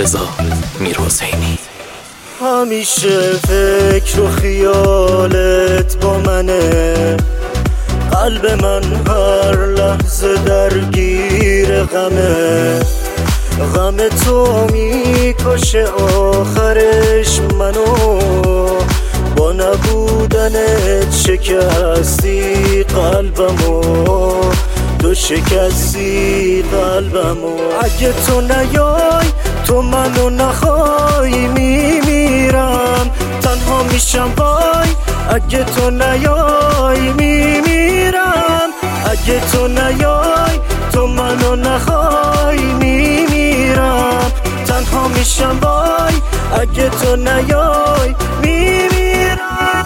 رضا میرحسینی. همیشه فکر و خیالت با منه، قلب من هر لحظه درگیر غمه. غم تو میکشه آخرش منو، با نبودنت شکستی قلبمو، تو شکستی قلبمو. اگه تو نیای، تو منو نخوای، میمیرم تنها میشم وای. اگه تو نیای میمیرم، اگه تو نیای، تو منو نخوای، میمیرم تنها میشم وای. اگه تو نیای میمیرم.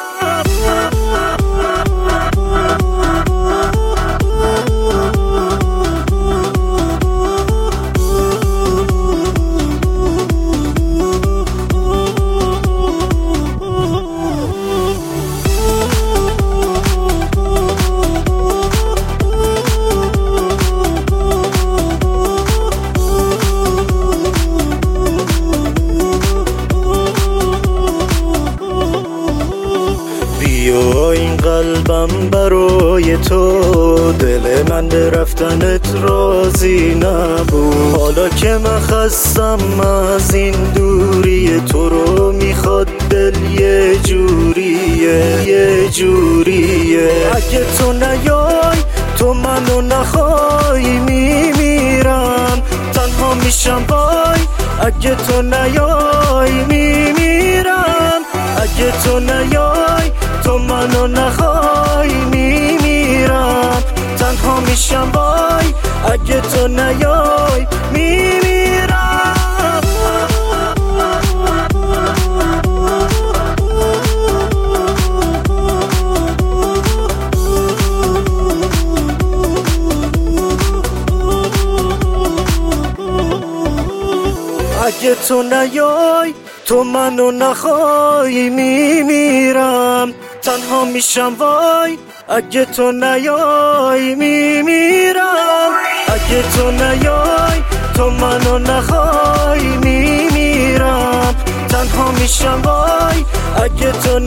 این قلبم برای تو، دل من به رفتنت راضی نبود. حالا که من خستم از این دوری، تو رو میخواد دل یه جوریه، یه جوریه. اگه تو نیای، تو منو نخوای، میمیرم تنها میشم وای. اگه تو نیای میمیرم، اگه تو نیای، تو منو نخوای، میمیرم تنها میشم وای. اگه تو نیای میمیرم. اگه تو نیای، تو منو نخوای، میمیرم تنها میشم وای. اگه تو نیای میمیرم، اگه تو نیای، تو منو نخوای، میمیرم تنها میشم وای. اگه تو